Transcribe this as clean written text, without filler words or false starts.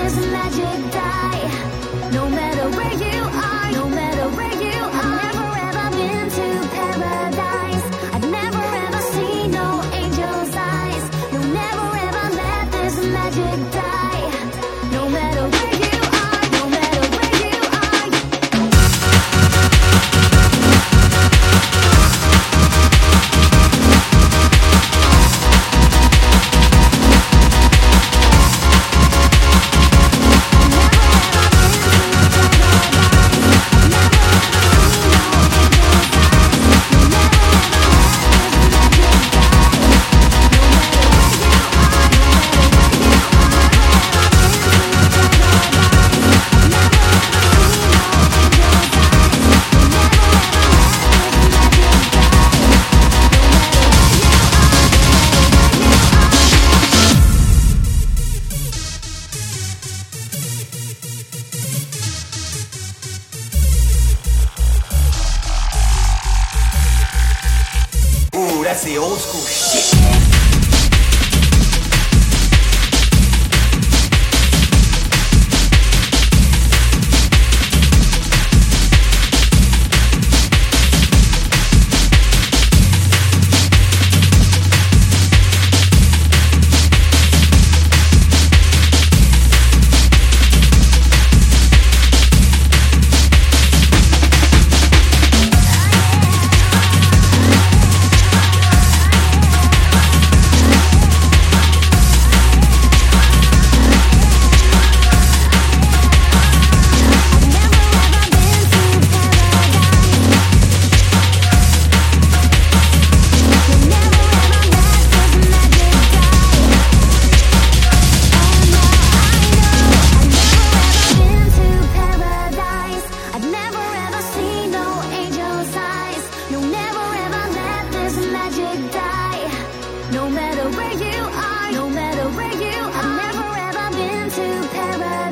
this magic die. No matter where you are, no matter where you are. I've never ever been to paradise. I've never ever seen no angel's eyes. You'll never ever let this magic die. No matter where you are, no matter where you are. Ooh, that's the old school shit. No matter where you are, no matter where you are. I've never ever been to paradise.